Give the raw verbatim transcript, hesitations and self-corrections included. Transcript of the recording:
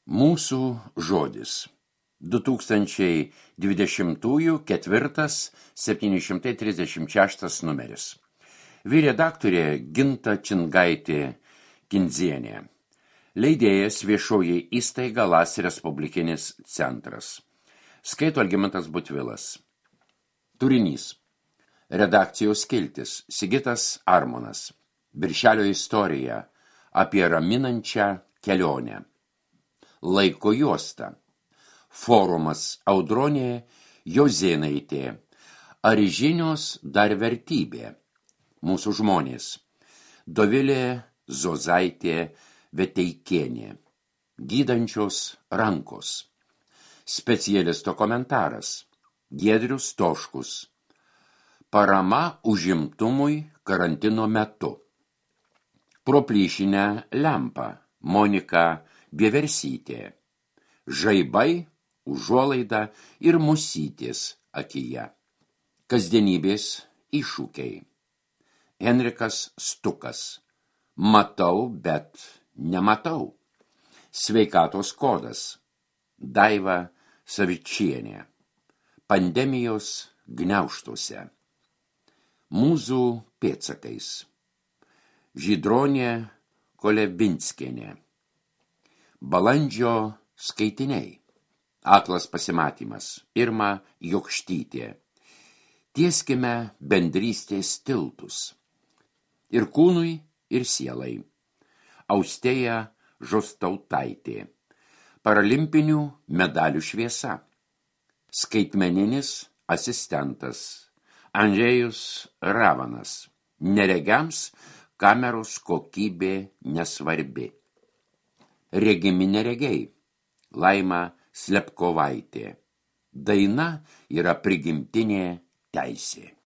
Mūsų žodis. du tūkstančiai dvidešimtųjų ketvirtas septyni šimtai trisdešimt šeštas numeris. Vyr redaktorė Ginta Čingaitė Kindzienė. Leidėjas viešoji įstaiga Las Respublikinis centras. Skaito Algimantas Butvilas. Turinys. Redakcijos skiltis. Sigitas Armonas. Birželio istorija apie raminančią kelionę. Laiko juosta. Forumas Audronė Jozėnaitė. Ar žinios dar vertybė? Mūsų žmonės. Dovilė Zozaitė Veteikienė. Gydančios rankos. Specialisto komentaras. Giedrius Toškus. Parama užimtumui karantino metu. Pro plyšinę lempą. Monika Vieversytė. Žaibai, užuolaida ir musytės akyje. Kasdienybės iššūkiai. Henrikas Stukas. Matau, bet nematau. Sveikatos kodas. Daiva Savičienė. Pandemijos gniaužtuose. Mūzų pėdsakais. Žydronė Kolevinskienė. Balandžio skaitiniai. Aklas pasimatymas. Irma Jokštytė. Tieskime bendrystės tiltus. Ir kūnui, ir sielai. Austėja Žostautaitė. Paralimpinių medalių šviesa. Skaitmeninis asistentas. Andžejus Ravanas. Neregiams kameros kokybė nesvarbi. Regimi neregiai. Laima Slepkovaitė. Daina yra prigimtinė teisė.